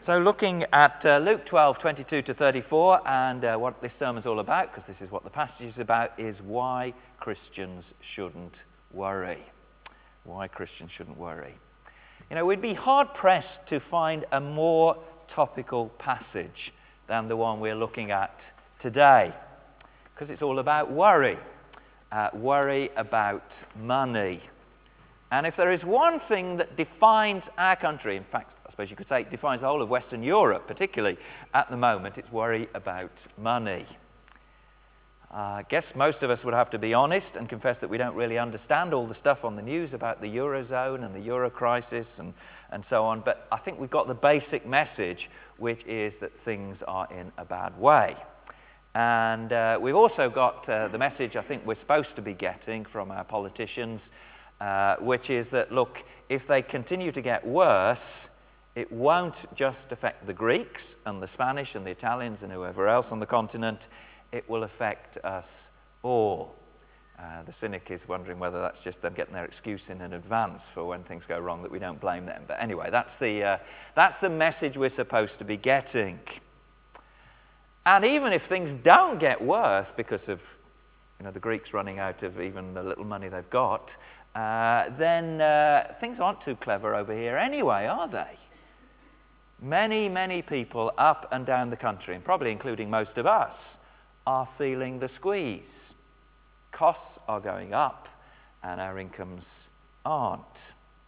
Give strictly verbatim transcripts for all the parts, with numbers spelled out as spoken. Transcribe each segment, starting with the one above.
So looking at uh, Luke twelve, twenty-two to thirty-four, and uh, what this sermon's all about, because this is what the passage is about, is why Christians shouldn't worry. Why Christians shouldn't worry. You know, we'd be hard-pressed to find a more topical passage than the one we're looking at today, because it's all about worry. Uh, worry about money. And if there is one thing that defines our country, in fact, I suppose you could say it defines the whole of Western Europe, particularly at the moment, it's worry about money. Uh, I guess most of us would have to be honest and confess that we don't really understand all the stuff on the news about the Eurozone and the Euro crisis and, and so on, but I think we've got the basic message, which is that things are in a bad way. And uh, we've also got uh, the message I think we're supposed to be getting from our politicians, uh, which is that, look, if they continue to get worse, it won't just affect the Greeks and the Spanish and the Italians and whoever else on the continent, it will affect us all. Uh, the cynic is wondering whether that's just them getting their excuse in in advance for when things go wrong, that we don't blame them. But anyway, that's the, uh, that's the message we're supposed to be getting. And even if things don't get worse because of, you know, the Greeks running out of even the little money they've got, uh, then uh, things aren't too clever over here anyway, are they? Many, many people up and down the country, and probably including most of us, are feeling the squeeze. Costs are going up and our incomes aren't.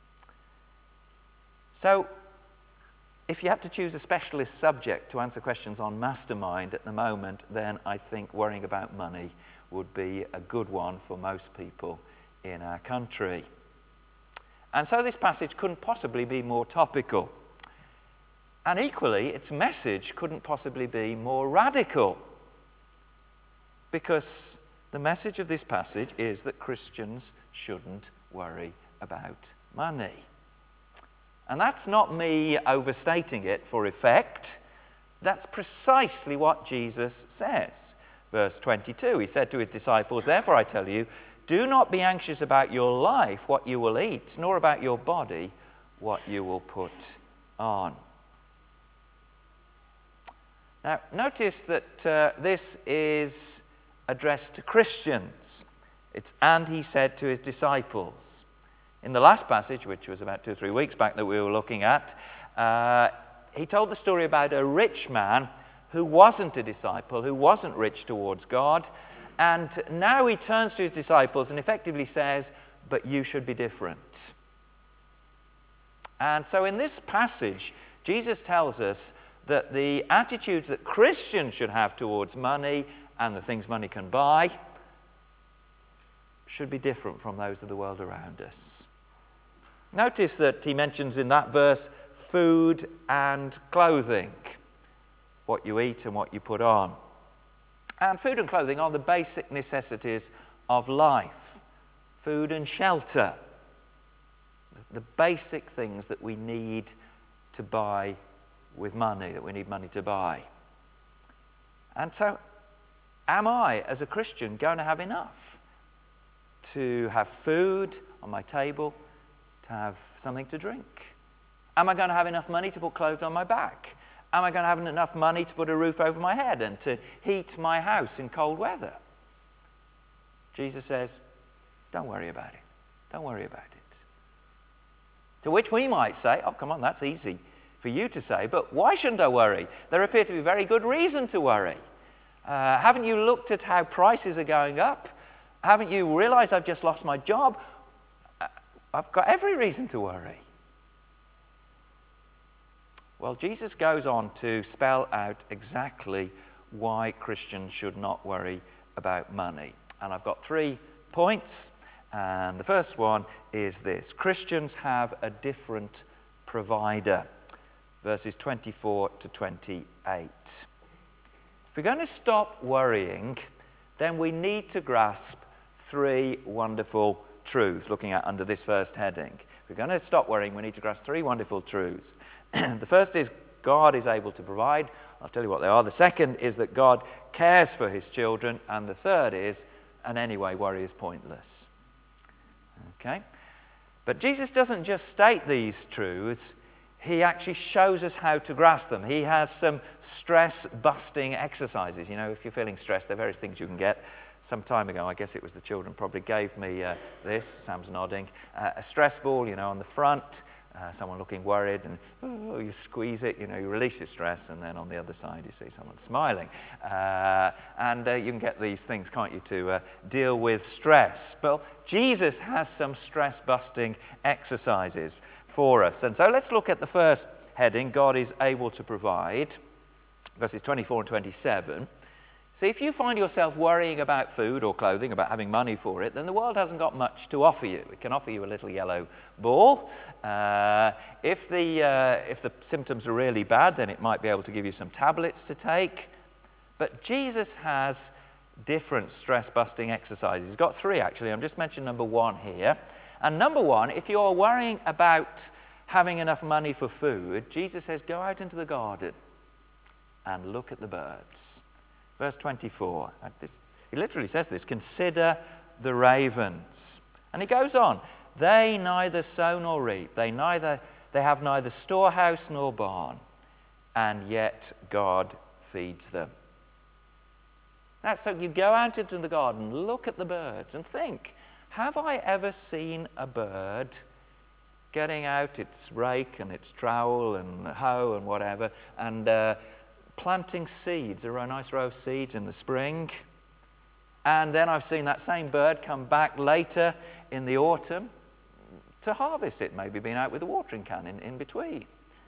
So, if you had to choose a specialist subject to answer questions on Mastermind at the moment, then I think worrying about money would be a good one for most people in our country. And so this passage couldn't possibly be more topical. And equally, its message couldn't possibly be more radical. Because the message of this passage is that Christians shouldn't worry about money. And that's not me overstating it for effect. That's precisely what Jesus says. Verse twenty-two, he said to his disciples, "Therefore I tell you, do not be anxious about your life, what you will eat, nor about your body, what you will put on." Now, notice that uh, this is addressed to Christians. It's, and he said to his disciples. In the last passage, which was about two or three weeks back that we were looking at, uh, he told the story about a rich man who wasn't a disciple, who wasn't rich towards God, and now he turns to his disciples and effectively says, but you should be different. And so in this passage, Jesus tells us that the attitudes that Christians should have towards money and the things money can buy should be different from those of the world around us. Notice that he mentions in that verse food and clothing, what you eat and what you put on. And food and clothing are the basic necessities of life. Food and shelter, the basic things that we need to buy with money, that we need money to buy. And so, am I, as a Christian, going to have enough to have food on my table, to have something to drink? Am I going to have enough money to put clothes on my back? Am I going to have enough money to put a roof over my head and to heat my house in cold weather? Jesus says, don't worry about it. Don't worry about it. To which we might say, oh, come on, that's easy for you to say, but why shouldn't I worry? There appear to be very good reason to worry. Uh, haven't you looked at how prices are going up? Haven't you realized I've just lost my job? I've got every reason to worry. Well, Jesus goes on to spell out exactly why Christians should not worry about money. And I've got three points. And the first one is this: Christians have a different provider. Verses twenty-four to twenty-eight. If we're going to stop worrying, then we need to grasp three wonderful truths, looking at under this first heading. If we're going to stop worrying, we need to grasp three wonderful truths. The first is God is able to provide. I'll tell you what they are. The second is that God cares for his children. And the third is, and anyway, worry is pointless. Okay? But Jesus doesn't just state these truths. he actually shows us how to grasp them. He has some stress-busting exercises. You know, if you're feeling stressed, there are various things you can get. Some time ago, I guess it was the children probably gave me uh, this, Sam's nodding, uh, a stress ball, you know, on the front, uh, someone looking worried, and oh, you squeeze it, you know, you release your stress, and then on the other side you see someone smiling. Uh, and uh, you can get these things, can't you, to uh, deal with stress. Well, Jesus has some stress-busting exercises for us. And so let's look at the first heading, God is able to provide, verses twenty-four and twenty-seven. See, if you find yourself worrying about food or clothing, about having money for it, then the world hasn't got much to offer you. It can offer you a little yellow ball. Uh, if, the, uh, if the symptoms are really bad, then it might be able to give you some tablets to take. But Jesus has different stress-busting exercises. He's got three, actually. I'm just mentioning number one here. And number one, if you're worrying about having enough money for food, Jesus says, go out into the garden and look at the birds. Verse twenty-four, he literally says this, consider the ravens. And he goes on, they neither sow nor reap, they, neither, they have neither storehouse nor barn, and yet God feeds them. Now, so you go out into the garden, look at the birds, and think, have I ever seen a bird getting out its rake and its trowel and hoe and whatever, and uh, planting seeds, a nice row of seeds in the spring? And then I've seen that same bird come back later in the autumn to harvest it, maybe been out with a watering can in, in between.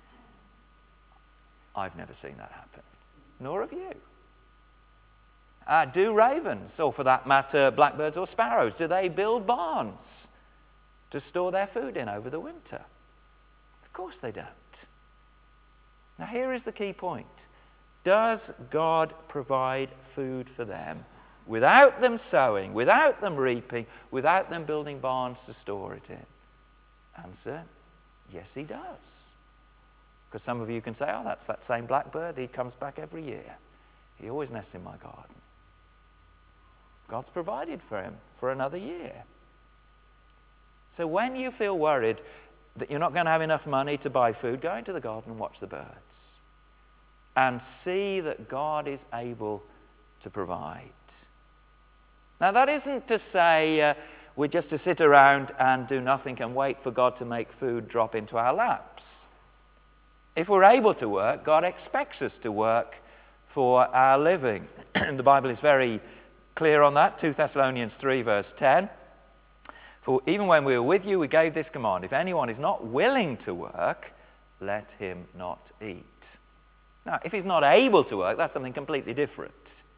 I've never seen that happen, nor have you. Uh, do ravens, or for that matter, blackbirds or sparrows, do they build barns to store their food in over the winter? Of course they don't. Now here is the key point. Does God provide food for them without them sowing, without them reaping, without them building barns to store it in? Answer, yes, he does. Because some of you can say, oh, that's that same blackbird. He comes back every year. He always nests in my garden. God's provided for him for another year. So when you feel worried that you're not going to have enough money to buy food, go into the garden and watch the birds. And see that God is able to provide. Now that isn't to say uh, we're just to sit around and do nothing and wait for God to make food drop into our laps. If we're able to work, God expects us to work for our living. The Bible is very clear on that. Second Thessalonians three verse ten. For even when we were with you, we gave this command. If anyone is not willing to work, let him not eat. Now, if he's not able to work, that's something completely different.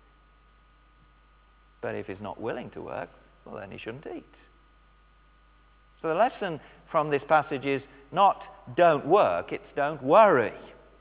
But if he's not willing to work, well, then he shouldn't eat. So the lesson from this passage is not don't work, it's don't worry.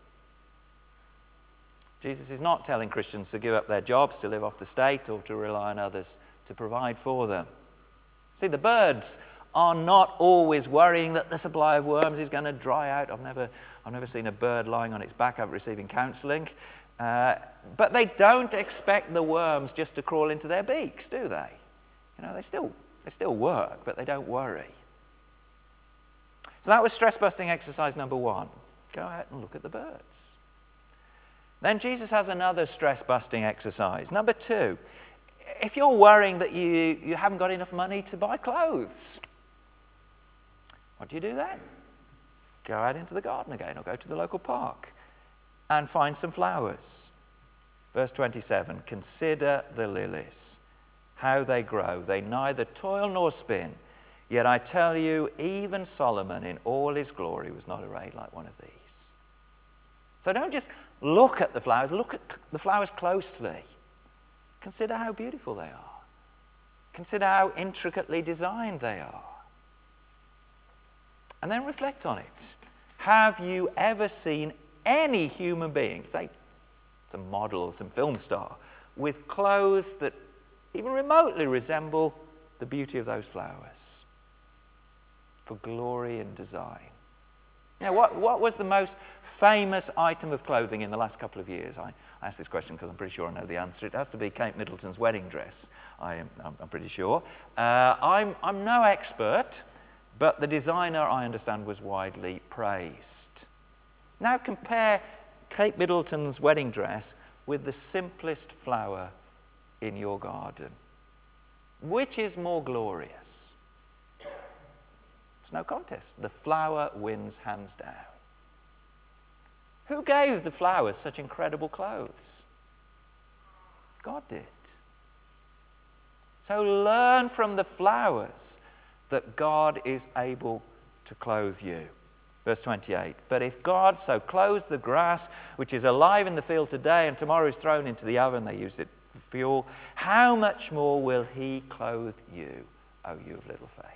Jesus is not telling Christians to give up their jobs, to live off the state, or to rely on others to provide for them. See, the birds are not always worrying that the supply of worms is going to dry out. I've never, I've never seen a bird lying on its back after receiving counselling. Uh, but they don't expect the worms just to crawl into their beaks, do they? You know, they still, they still work, but they don't worry. So that was stress-busting exercise number one. Go out and look at the birds. Then Jesus has another stress-busting exercise. Number two, if you're worrying that you, you haven't got enough money to buy clothes, what do you do then? Go out into the garden again, or go to the local park and find some flowers. Verse twenty-seven, consider the lilies, how they grow. They neither toil nor spin. Yet I tell you, even Solomon in all his glory was not arrayed like one of these. So don't just look at the flowers, look at the flowers closely. Consider how beautiful they are. Consider how intricately designed they are. And then reflect on it. Have you ever seen any human being, say some model, some film star, with clothes that even remotely resemble the beauty of those flowers? For glory and design. Now, what, what was the most famous item of clothing in the last couple of years? I, I asked this question because I'm pretty sure I know the answer. It has to be Kate Middleton's wedding dress, I am, I'm, I'm pretty sure. Uh, I'm, I'm no expert, but the designer, I understand, was widely praised. Now compare Kate Middleton's wedding dress with the simplest flower in your garden. Which is more glorious? It's no contest. The flower wins hands down. Who gave the flowers such incredible clothes? God did. So learn from the flowers that God is able to clothe you. Verse twenty-eight, but if God so clothes the grass, which is alive in the field today and tomorrow is thrown into the oven, they use it for fuel, how much more will he clothe you, O you of little faith?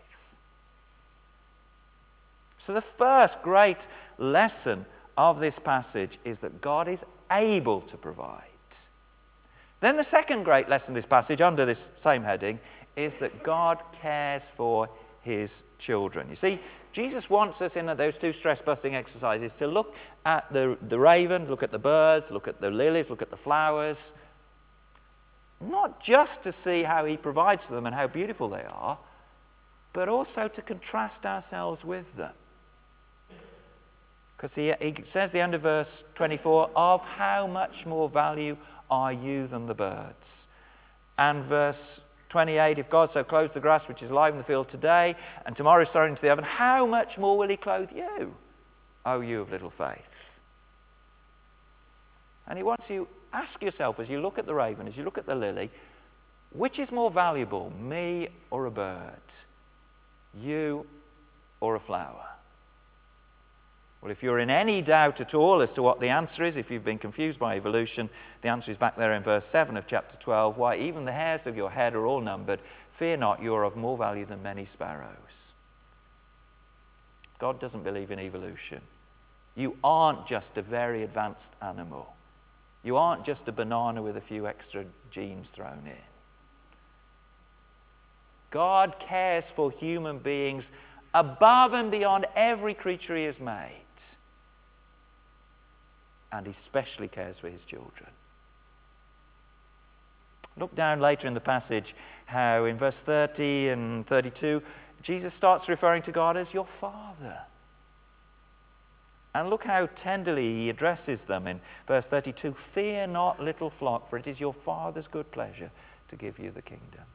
So the first great lesson of this passage is that God is able to provide. Then the second great lesson of this passage, under this same heading, is that God cares for his children. You see, Jesus wants us in those two stress-busting exercises to look at the, the ravens, look at the birds, look at the lilies, look at the flowers, not just to see how he provides for them and how beautiful they are, but also to contrast ourselves with them. Because he, he says at the end of verse twenty-four, of how much more value are you than the birds? And verse twenty-eight, if God so clothes the grass which is alive in the field today and tomorrow is thrown into the oven, how much more will he clothe you, O you of little faith? And he wants you, ask yourself as you look at the raven, as you look at the lily, which is more valuable, me or a bird? You or a flower? Well, if you're in any doubt at all as to what the answer is, if you've been confused by evolution, the answer is back there in verse seven of chapter twelve. Why, even the hairs of your head are all numbered. Fear not, you are of more value than many sparrows. God doesn't believe in evolution. You aren't just a very advanced animal. You aren't just a banana with a few extra genes thrown in. God cares for human beings above and beyond every creature he has made. And he especially cares for his children. Look down later in the passage how in verse thirty and thirty-two, Jesus starts referring to God as your Father. And look how tenderly he addresses them in verse thirty-two. Fear not, little flock, for it is your Father's good pleasure to give you the kingdom.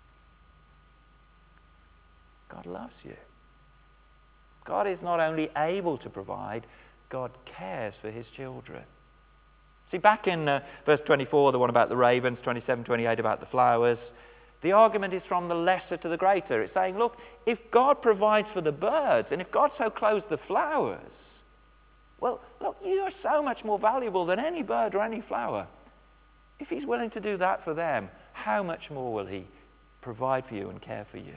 God loves you. God is not only able to provide, God cares for his children. See, back in uh, verse twenty-four, the one about the ravens, twenty-seven, twenty-eight about the flowers, the argument is from the lesser to the greater. It's saying, look, if God provides for the birds, and if God so clothes the flowers, well, look, you are so much more valuable than any bird or any flower. If he's willing to do that for them, how much more will he provide for you and care for you?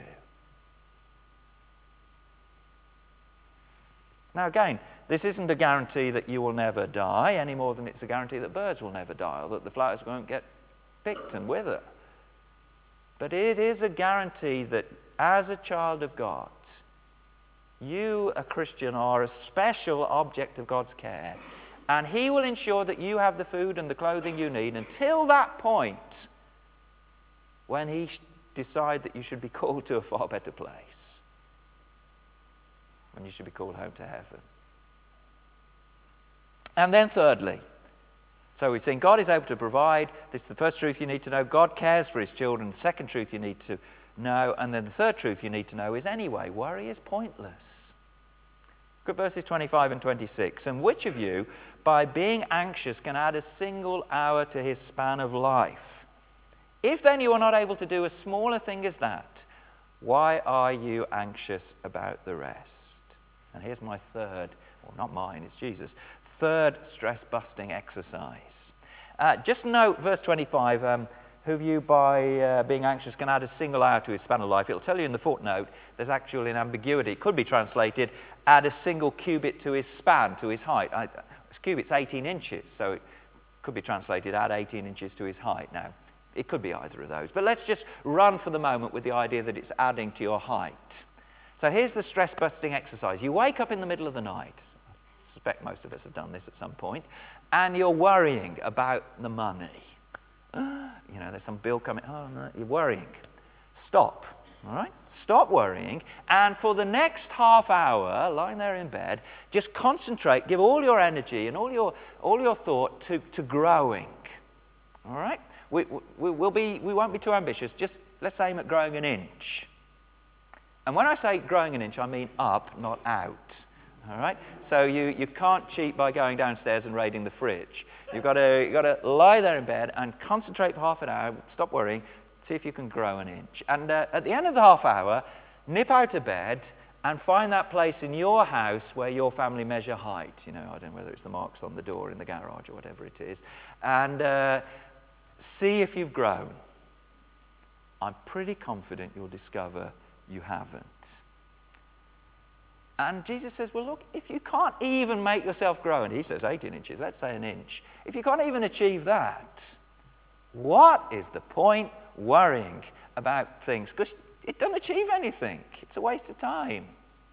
Now again, this isn't a guarantee that you will never die any more than it's a guarantee that birds will never die or that the flowers won't get picked and wither. But it is a guarantee that as a child of God, you, a Christian, are a special object of God's care, and he will ensure that you have the food and the clothing you need until that point when he decides that you should be called to a far better place. When you should be called home to heaven. And then thirdly, so we've seen God is able to provide. This is the first truth you need to know. God cares for his children. The second truth you need to know. And then the third truth you need to know is anyway, worry is pointless. Look at verses twenty-five and twenty-six. And which of you, by being anxious, can add a single hour to his span of life? If then you are not able to do a smaller thing as that, why are you anxious about the rest? And here's my third, well, not mine, it's Jesus, third stress-busting exercise. Uh, just note verse twenty-five, um, who of you by uh, being anxious can add a single hour to his span of life? It'll tell you in the footnote there's actually an ambiguity. It could be translated, add a single cubit to his span, to his height. I, this cubit's eighteen inches, so it could be translated, add eighteen inches to his height. Now, it could be either of those. But let's just run for the moment with the idea that it's adding to your height. So here's the stress-busting exercise. You wake up in the middle of the night. I suspect most of us have done this at some point. And you're worrying about the money. You know, there's some bill coming. Oh, no, you're worrying. Stop. All right? stop worrying, and for the next half hour, lying there in bed, just concentrate, give all your energy and all your, all your thought to, to growing. All right? We, we, we'll be, we won't be too ambitious. Just let's aim at growing an inch. And when I say growing an inch, I mean up, not out. All right? So you, you can't cheat by going downstairs and raiding the fridge. You've got to, you've got to lie there in bed and concentrate for half an hour, stop worrying, see if you can grow an inch. And uh, at the end of the half hour, nip out of bed and find that place in your house where your family measure height. You know, I don't know whether it's the marks on the door in the garage or whatever it is. And uh, see if you've grown. I'm pretty confident you'll discover you haven't. And Jesus says, well, look, if you can't even make yourself grow, and he says eighteen inches, let's say an inch. If you can't even achieve that, what is the point worrying about things? Because it doesn't achieve anything. It's a waste of time.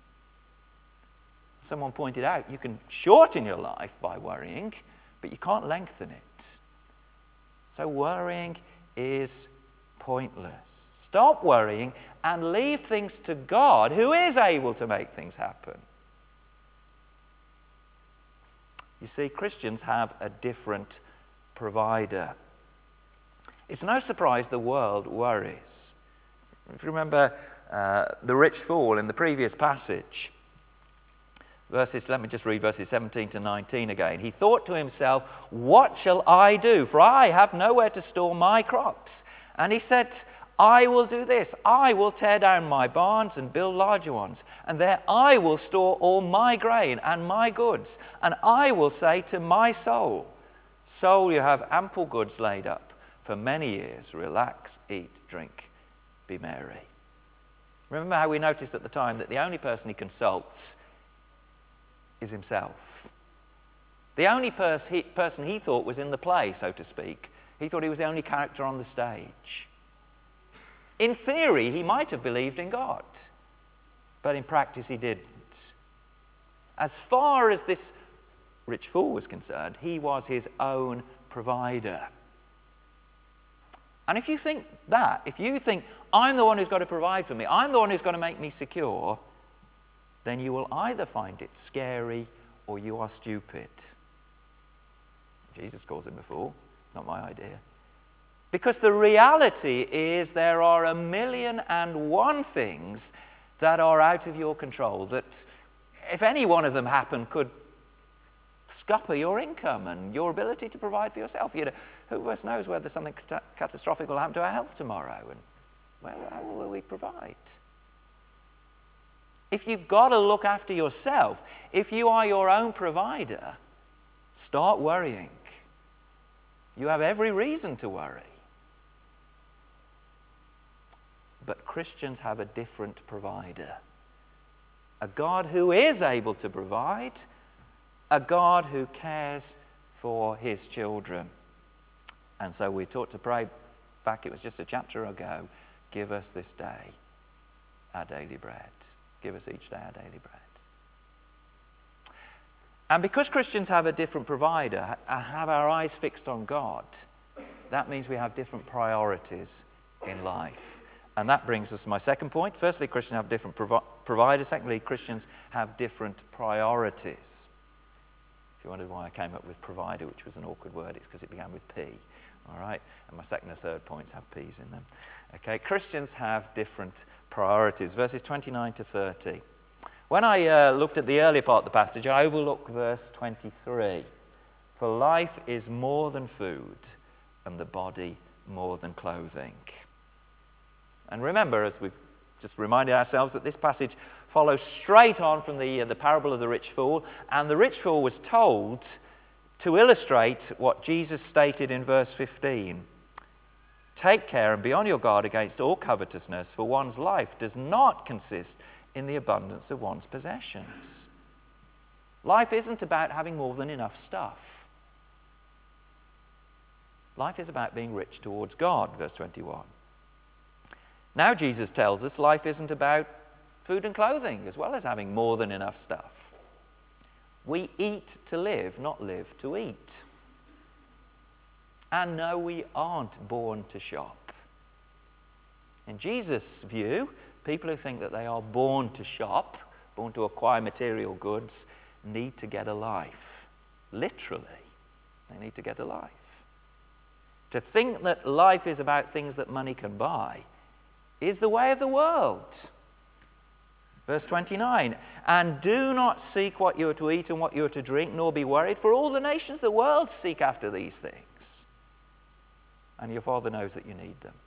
Someone pointed out, you can shorten your life by worrying, but you can't lengthen it. So worrying is pointless. Stop worrying and leave things to God, who is able to make things happen. You see, Christians have a different provider. It's no surprise the world worries. If you remember uh, the rich fool in the previous passage, verses, let me just read verses seventeen to nineteen again. He thought to himself, what shall I do? For I have nowhere to store my crops. And he said, I will do this. I will tear down my barns and build larger ones. And there I will store all my grain and my goods. And I will say to my soul, soul, you have ample goods laid up for many years. Relax, eat, drink, be merry. Remember how we noticed at the time that the only person he consults is himself. The only pers- he, person he thought was in the play, so to speak. He thought he was the only character on the stage. In theory, he might have believed in God, but in practice he didn't. As far as this rich fool was concerned, he was his own provider. And if you think that, if you think, I'm the one who's got to provide for me, I'm the one who's got to make me secure, then you will either find it scary or you are stupid. Jesus calls him a fool, not my idea. Because the reality is there are a million and one things that are out of your control, that if any one of them happen could scupper your income and your ability to provide for yourself. You know, who of us knows whether something cat- catastrophic will happen to our health tomorrow, and well, how will we provide? If you've got to look after yourself, if you are your own provider, start worrying. You have every reason to worry. But Christians have a different provider. A God who is able to provide, a God who cares for his children. And so we taught to pray back, it was just a chapter ago, give us this day our daily bread. Give us each day our daily bread. And because Christians have a different provider, have our eyes fixed on God, that means we have different priorities in life. And that brings us to my second point. Firstly, Christians have different provi- providers. Secondly, Christians have different priorities. If you wondered why I came up with provider, which was an awkward word, it's because it began with P. All right? And my second and third points have P's in them. Okay, Christians have different priorities. Verses twenty-nine to thirty. When I uh, looked at the earlier part of the passage, I overlooked verse twenty-three. For life is more than food, and the body more than clothing. And remember, as we've just reminded ourselves, that this passage follows straight on from the, uh, the parable of the rich fool. And the rich fool was told to illustrate what Jesus stated in verse fifteen. Take care and be on your guard against all covetousness, for one's life does not consist in the abundance of one's possessions. Life isn't about having more than enough stuff. Life is about being rich towards God, verse twenty-one. Now Jesus tells us life isn't about food and clothing as well as having more than enough stuff. We eat to live, not live to eat. And no, we aren't born to shop. In Jesus' view, People who think that they are born to shop, born to acquire material goods, need to get a life. Literally, they need to get a life. To think that life is about things that money can buy is the way of the world. Verse twenty-nine, and do not seek what you are to eat and what you are to drink, nor be worried, for all the nations of the world seek after these things. And your Father knows that you need them.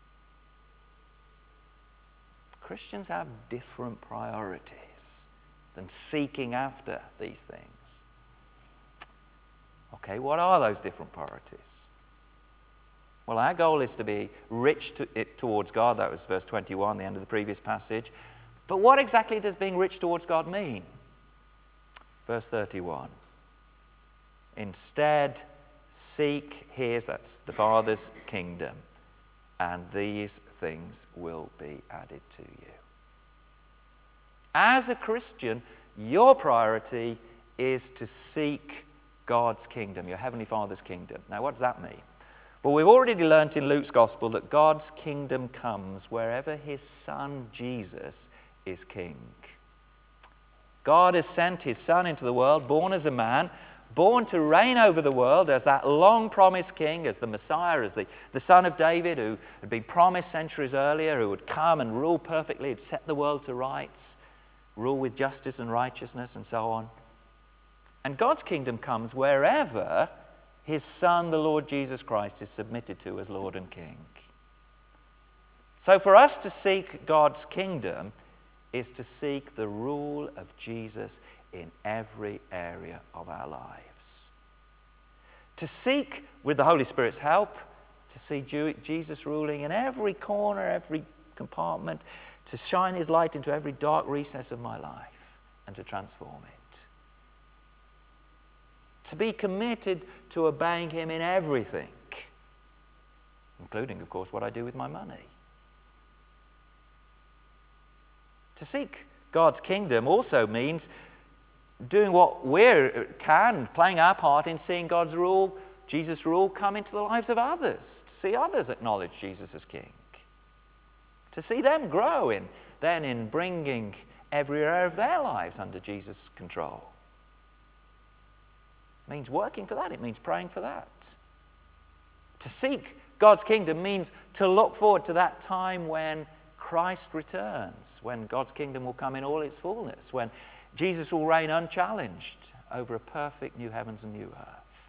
Christians have different priorities than seeking after these things. Okay, what are those different priorities? Well, our goal is to be rich to it towards God. That was verse twenty-one, the end of the previous passage. But what exactly does being rich towards God mean? Verse thirty-one. Instead, seek his, that's the Father's kingdom, and these things will be added to you. As a Christian, your priority is to seek God's kingdom, your Heavenly Father's kingdom. Now, what does that mean? Well, we've already learnt in Luke's Gospel that God's kingdom comes wherever his Son, Jesus, is king. God has sent his Son into the world, born as a man, born to reign over the world as that long-promised king, as the Messiah, as the, the Son of David, who had been promised centuries earlier, who would come and rule perfectly, had set the world to rights, rule with justice and righteousness and so on. And God's kingdom comes wherever his Son, the Lord Jesus Christ, is submitted to as Lord and King. So for us to seek God's kingdom is to seek the rule of Jesus in every area of our lives. To seek, with the Holy Spirit's help, to see Jesus ruling in every corner, every compartment, to shine his light into every dark recess of my life and to transform it. To be committed to obeying him in everything, including, of course, what I do with my money. To seek God's kingdom also means doing what we can, playing our part in seeing God's rule, Jesus' rule, come into the lives of others. To see others acknowledge Jesus as King. To see them grow in, then in bringing every area of their lives under Jesus' control. It means working for that. It means praying for that. To seek God's kingdom means to look forward to that time when Christ returns, when God's kingdom will come in all its fullness, when Jesus will reign unchallenged over a perfect new heavens and new earth.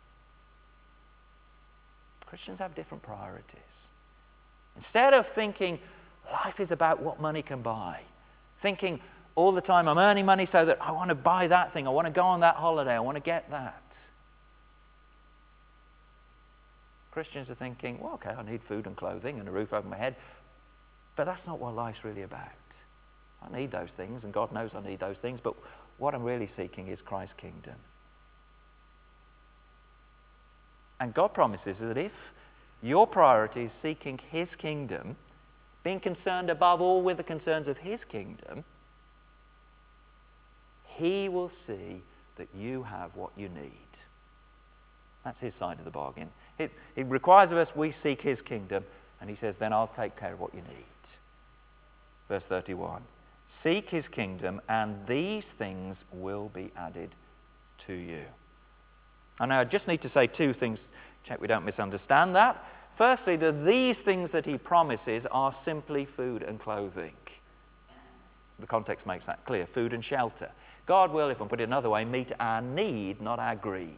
Christians have different priorities. Instead of thinking life is about what money can buy, thinking all the time I'm earning money so that I want to buy that thing, I want to go on that holiday, I want to get that. Christians are thinking, well, okay, I need food and clothing and a roof over my head, but that's not what life's really about. I need those things, and God knows I need those things, but what I'm really seeking is Christ's kingdom. And God promises that if your priority is seeking his kingdom, being concerned above all with the concerns of his kingdom, he will see that you have what you need. That's his side of the bargain. It, it requires of us we seek his kingdom, and he says, then I'll take care of what you need. Verse thirty-one, seek his kingdom, and these things will be added to you. And now I just need to say two things, check we don't misunderstand that. Firstly, that these things that he promises are simply food and clothing. The context makes that clear, food and shelter. God will, if I put it another way, meet our need, not our greed.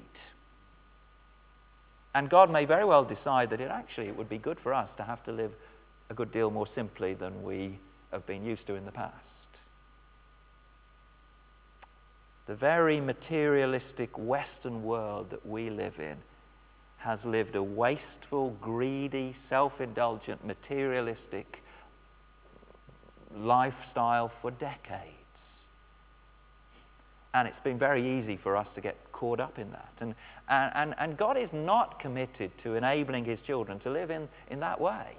And God may very well decide that it actually it would be good for us to have to live a good deal more simply than we have been used to in the past. The very materialistic Western world that we live in has lived a wasteful, greedy, self-indulgent, materialistic lifestyle for decades. And it's been very easy for us to get caught up in that. And, and, and God is not committed to enabling his children to live in, in that way.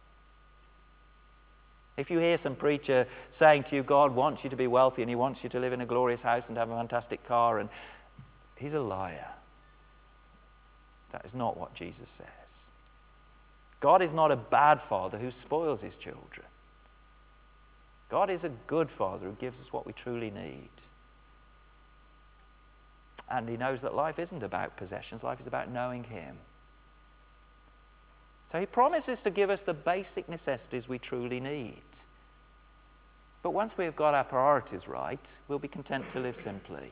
If you hear some preacher saying to you, God wants you to be wealthy and he wants you to live in a glorious house and have a fantastic car, and he's a liar. That is not what Jesus says. God is not a bad father who spoils his children. God is a good Father who gives us what we truly need. And he knows that life isn't about possessions, life is about knowing him. So he promises to give us the basic necessities we truly need. But once we've got our priorities right, we'll be content to live simply.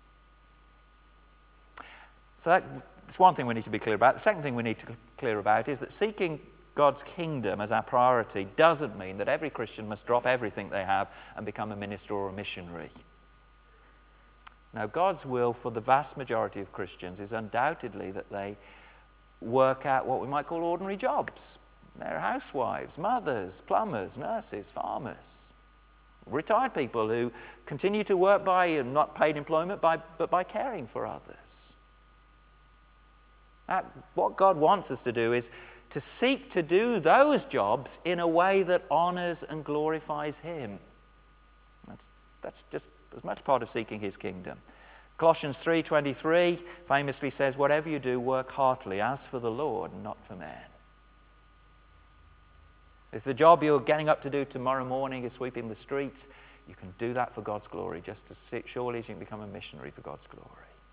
So that's one thing we need to be clear about. The second thing we need to be clear about is that seeking God's kingdom as our priority doesn't mean that every Christian must drop everything they have and become a minister or a missionary. Now, God's will for the vast majority of Christians is undoubtedly that they work out what we might call ordinary jobs. They're housewives, mothers, plumbers, nurses, farmers, retired people who continue to work by not paid employment, by, but by caring for others. Now, what God wants us to do is to seek to do those jobs in a way that honors and glorifies him. That's, that's just as much part of seeking his kingdom. Colossians three twenty-three famously says, whatever you do, work heartily, as for the Lord, not for man. If the job you're getting up to do tomorrow morning is sweeping the streets, you can do that for God's glory, just as surely as you can become a missionary for God's glory.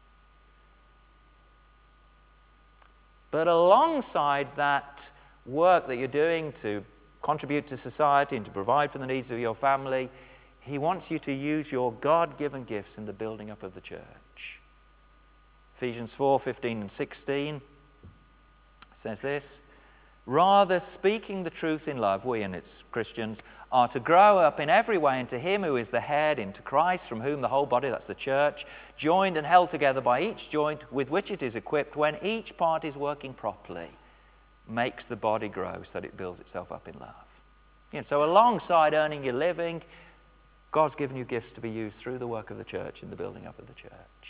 But alongside that work that you're doing to contribute to society and to provide for the needs of your family, he wants you to use your God-given gifts in the building up of the church. Ephesians four fifteen and sixteen says this, rather, speaking the truth in love, we, and its Christians, are to grow up in every way into him who is the head, into Christ, from whom the whole body, that's the church, joined and held together by each joint with which it is equipped, when each part is working properly, makes the body grow so that it builds itself up in love. You know, so alongside earning your living, God's given you gifts to be used through the work of the church in the building up of the church.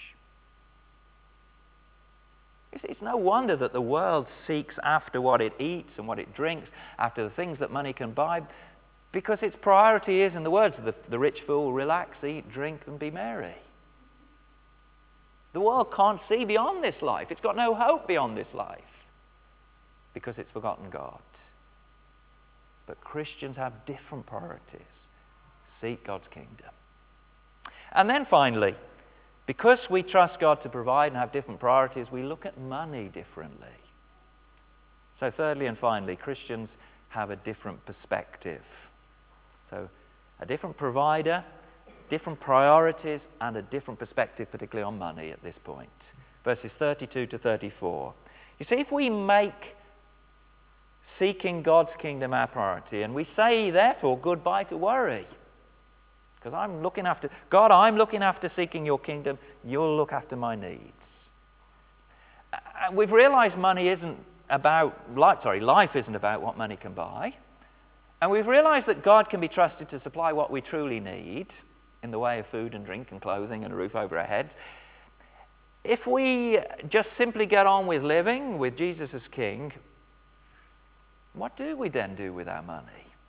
It's no wonder that the world seeks after what it eats and what it drinks, after the things that money can buy, because its priority is, in the words of the, the rich fool, relax, eat, drink, and be merry. The world can't see beyond this life. It's got no hope beyond this life because it's forgotten God. But Christians have different priorities. Seek God's kingdom. And then finally, because we trust God to provide and have different priorities, we look at money differently. So thirdly and finally, Christians have a different perspective. So a different provider, different priorities, and a different perspective, particularly on money at this point. Verses thirty-two to thirty-four. You see, if we make seeking God's kingdom our priority, and we say, therefore, goodbye to worry, because I'm looking after, God, I'm looking after seeking your kingdom, you'll look after my needs. And we've realized money isn't about, life, sorry, life isn't about what money can buy. And we've realized that God can be trusted to supply what we truly need in the way of food and drink and clothing and a roof over our heads. If we just simply get on with living with Jesus as King, what do we then do with our money?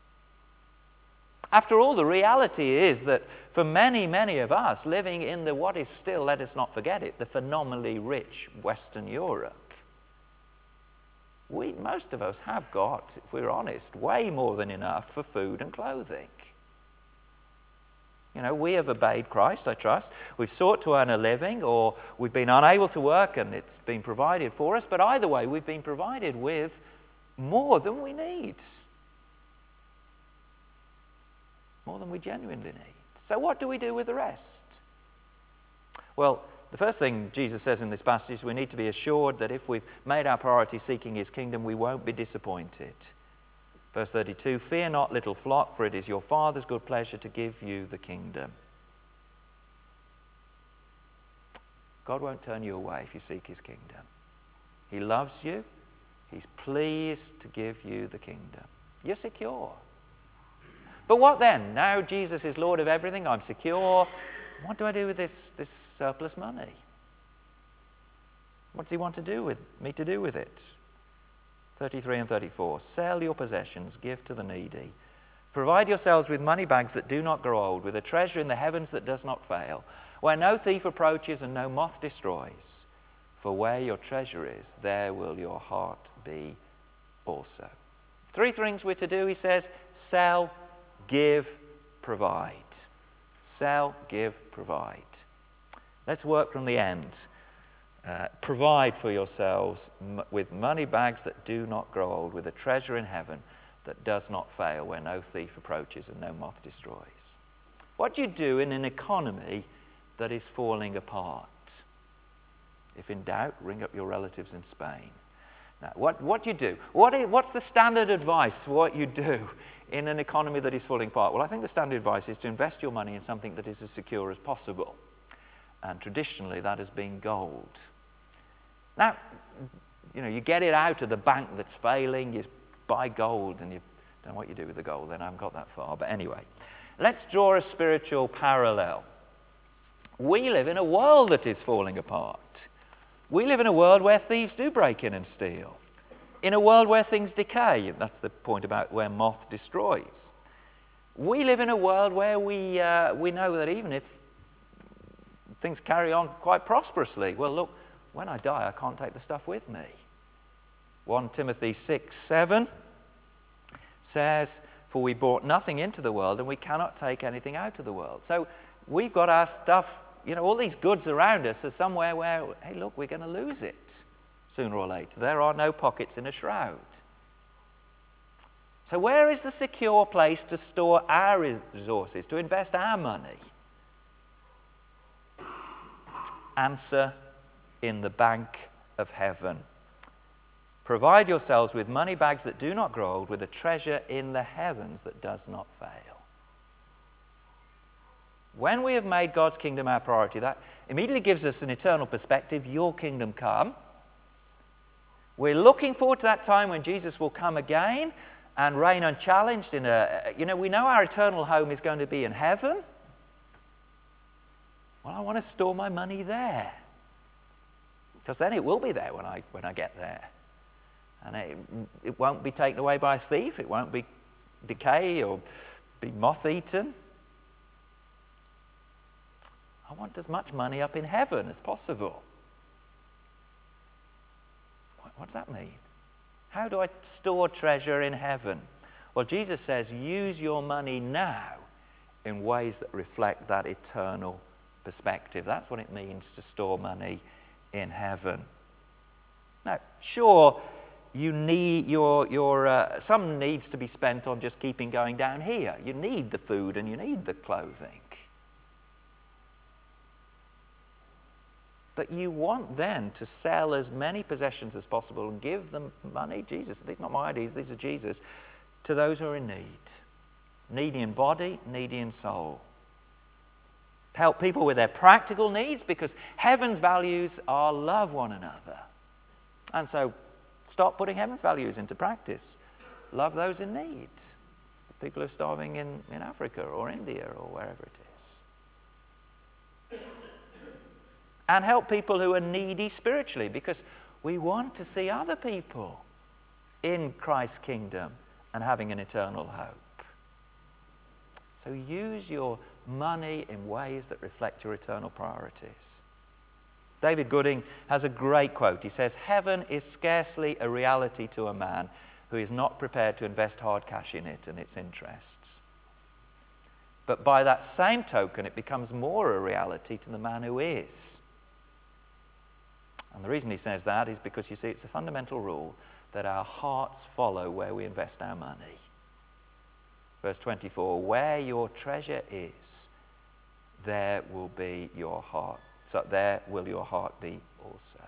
After all, the reality is that for many, many of us living in the what is still, let us not forget it, the phenomenally rich Western Europe, we, most of us have got, if we're honest, way more than enough for food and clothing. You know, we have obeyed Christ, I trust. We've sought to earn a living, or we've been unable to work and it's been provided for us, but either way, we've been provided with more than we need. More than we genuinely need. So what do we do with the rest? Well, the first thing Jesus says in this passage is we need to be assured that if we've made our priority seeking his kingdom, we won't be disappointed. Verse thirty-two, fear not, little flock, for it is your Father's good pleasure to give you the kingdom. God won't turn you away if you seek his kingdom. He loves you. He's pleased to give you the kingdom. You're secure. But what then? Now Jesus is Lord of everything. I'm secure. What do I do with this, this surplus money? What does he want to do with me to do with it? thirty-three and thirty-four. Sell your possessions, give to the needy. Provide yourselves with money bags that do not grow old, with a treasure in the heavens that does not fail, where no thief approaches and no moth destroys. For where your treasure is, there will your heart be also. Three things we're to do, he says: sell, give, provide. Sell, give, provide. Let's work from the end. Uh, provide for yourselves m- with money bags that do not grow old, with a treasure in heaven that does not fail, where no thief approaches and no moth destroys. What do you do in an economy that is falling apart? If in doubt, ring up your relatives in Spain. Now, what, what do you do? What is, what's the standard advice for what you do in an economy that is falling apart? Well, I think the standard advice is to invest your money in something that is as secure as possible. And traditionally, that has been gold. Now, you know, you get it out of the bank that's failing, you buy gold, and you don't know what you do with the gold, then I haven't got that far. But anyway, let's draw a spiritual parallel. We live in a world that is falling apart. We live in a world where thieves do break in and steal. In a world where things decay. That's the point about where moth destroys. We live in a world where we, uh, we know that even if things carry on quite prosperously, well, look, when I die, I can't take the stuff with me. First Timothy six seven says, for we brought nothing into the world and we cannot take anything out of the world. So we've got our stuff, you know, all these goods around us are somewhere where, hey, look, we're going to lose it sooner or later. There are no pockets in a shroud. So where is the secure place to store our resources, to invest our money? Answer, in the bank of heaven. Provide yourselves with money bags that do not grow old, with a treasure in the heavens that does not fail. When we have made God's kingdom our priority, that immediately gives us an eternal perspective. Your kingdom come. We're looking forward to that time when Jesus will come again and reign unchallenged in a, you know, we know our eternal home is going to be in heaven. Well, I want to store my money there, because then it will be there when I when I get there. And it, it won't be taken away by a thief. It won't be decay or be moth-eaten. I want as much money up in heaven as possible. What, what does that mean? How do I store treasure in heaven? Well, Jesus says, use your money now in ways that reflect that eternal perspective. That's what it means to store money in heaven. Now, sure, you need your your uh, some needs to be spent on just keeping going down here. You need the food and you need the clothing. But you want then to sell as many possessions as possible and give them money, Jesus, these are not my ideas, these are Jesus, to those who are in need. Needy in body, needy in soul. Help people with their practical needs, because heaven's values are love one another. And so stop putting heaven's values into practice. Love those in need. People who are starving in, in Africa or India or wherever it is. And help people who are needy spiritually, because we want to see other people in Christ's kingdom and having an eternal hope. So use your money in ways that reflect your eternal priorities. David Gooding has a great quote. He says, heaven is scarcely a reality to a man who is not prepared to invest hard cash in it and its interests. But by that same token, it becomes more a reality to the man who is. And the reason he says that is because, you see, it's a fundamental rule that our hearts follow where we invest our money. Verse twenty-four, where your treasure is, there will be your heart. So there will your heart be also.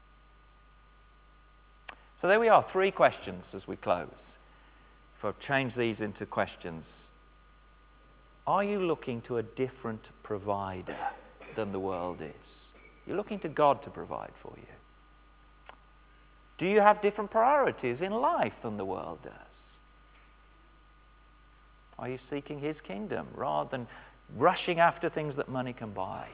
So there we are, three questions as we close. If I change these into questions. Are you looking to a different provider than the world is? You're looking to God to provide for you. Do you have different priorities in life than the world does? Are you seeking His kingdom rather than rushing after things that money can buy?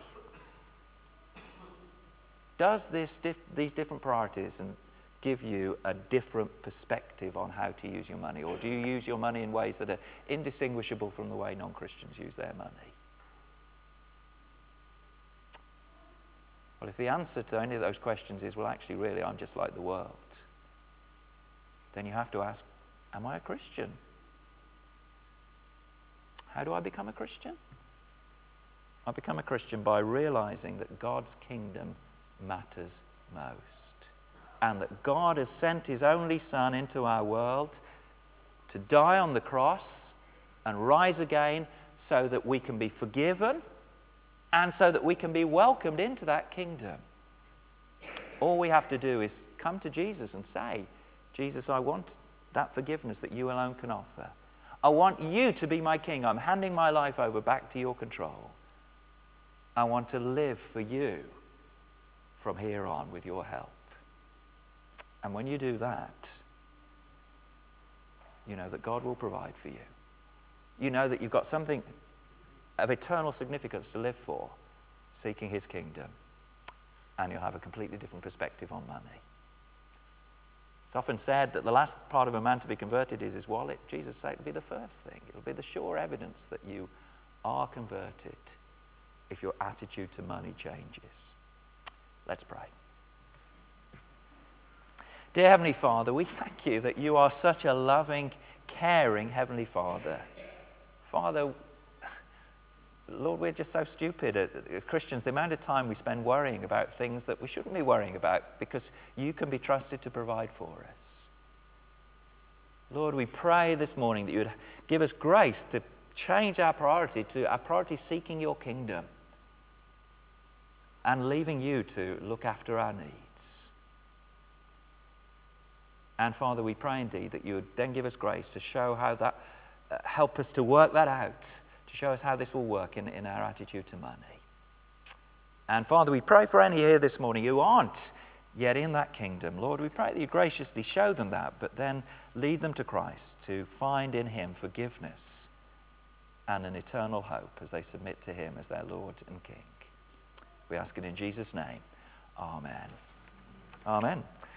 Does this dif- these different priorities and give you a different perspective on how to use your money? Or do you use your money in ways that are indistinguishable from the way non-Christians use their money? Well, if the answer to any of those questions is, well, actually, really, I'm just like the world, then you have to ask, am I a Christian? How do I become a Christian? I become a Christian by realizing that God's kingdom matters most, and that God has sent his only Son into our world to die on the cross and rise again so that we can be forgiven and so that we can be welcomed into that kingdom. All we have to do is come to Jesus and say, Jesus, I want that forgiveness that you alone can offer. I want you to be my king. I'm handing my life over back to your control. I want to live for you from here on with your help. And when you do that, you know that God will provide for you. You know that you've got something of eternal significance to live for, seeking his kingdom. And you'll have a completely different perspective on money. It's often said that the last part of a man to be converted is his wallet. Jesus said it'll be the first thing. It'll be the sure evidence that you are converted if your attitude to money changes. Let's pray. Dear Heavenly Father, we thank you that you are such a loving, caring Heavenly Father. Father, Lord, we're just so stupid as Christians, the amount of time we spend worrying about things that we shouldn't be worrying about because you can be trusted to provide for us. Lord, we pray this morning that you would give us grace to change our priority to our priority seeking your kingdom and leaving you to look after our needs. And Father, we pray indeed that you would then give us grace to show how that, uh, help us to work that out, to show us how this will work in, in our attitude to money. And Father, we pray for any here this morning who aren't yet in that kingdom. Lord, we pray that you graciously show them that, but then lead them to Christ to find in him forgiveness and an eternal hope as they submit to him as their Lord and King. We ask it in Jesus' name. Amen. Amen.